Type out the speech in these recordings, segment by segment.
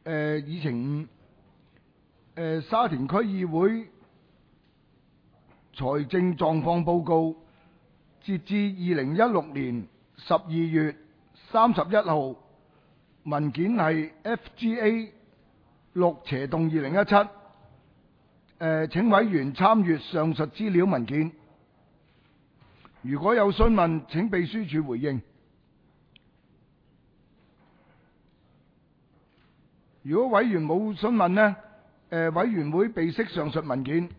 議程沙田區議會財政狀況報告，截至2016年12月31號，文件係 FGA 6/2017。請委員參閱上述資料文件。如果有詢問，請秘書處回應。如果委員冇詢問呢，委員會備悉上述文件。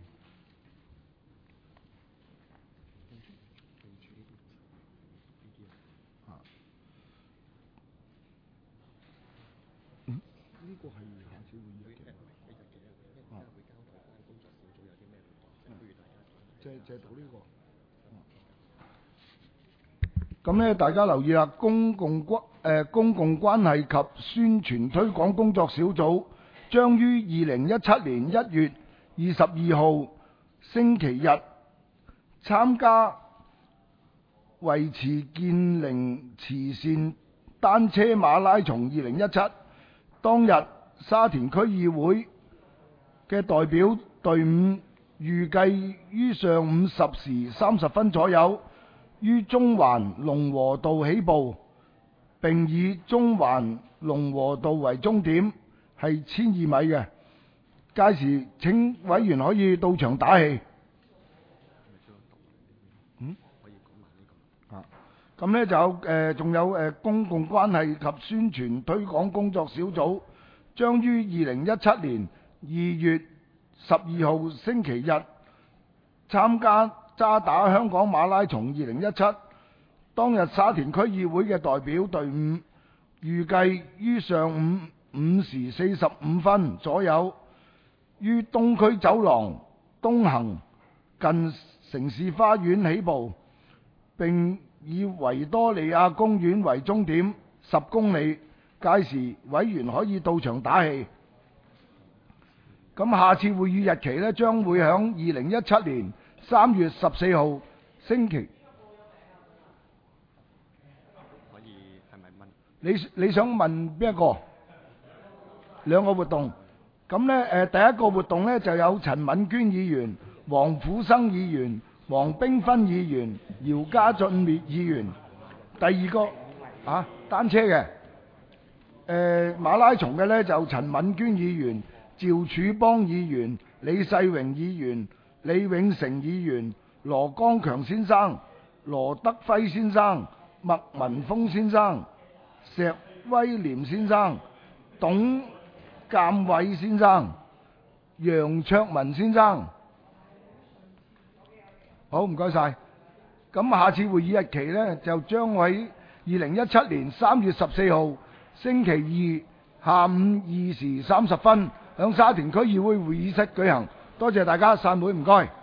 咁呢，大家留意啦，公共關係及宣傳推廣工作小組將於2017年1月22號星期日參加維持健齡慈善單車馬拉松2017。當日沙田區議會嘅代表隊伍預計於上午10時30分左右於中環龍和道起步，並以中環龍和道為終點，係1200米嘅。屆時請委員可以到場打氣。咁呢就仲有公共關係及宣傳推廣工作小組將於2017年2月12號星期日參加渣打香港馬拉松2017。當日沙田區議會嘅代表隊伍預計於上午5時45分左右於東區走廊東行近城市花園起步，並以維多利亞公園為終點10公里。屆時委員可以到場打氣。咁下次會議日期呢，將會喺2017年3月14號星期。可以係咪問？你想問邊一個？兩個活動。咁呢，第一個活動呢，就有陳敏娟議員、黃虎生議員、黃冰芬議員、姚家俊議員。第二個單車嘅馬拉松嘅呢，就陳敏娟議員、趙柱邦議員、李世榮議員、李永成議員、羅江強先生、羅德輝先生、麥文峰先生、石威廉先生、董鑑偉先生、楊卓文先生。好，唔該晒。咁下次會議日期呢，就將喺2017年3月14號星期二下午2時30分響沙田區議會會議室舉行。多謝大家，散會，唔該。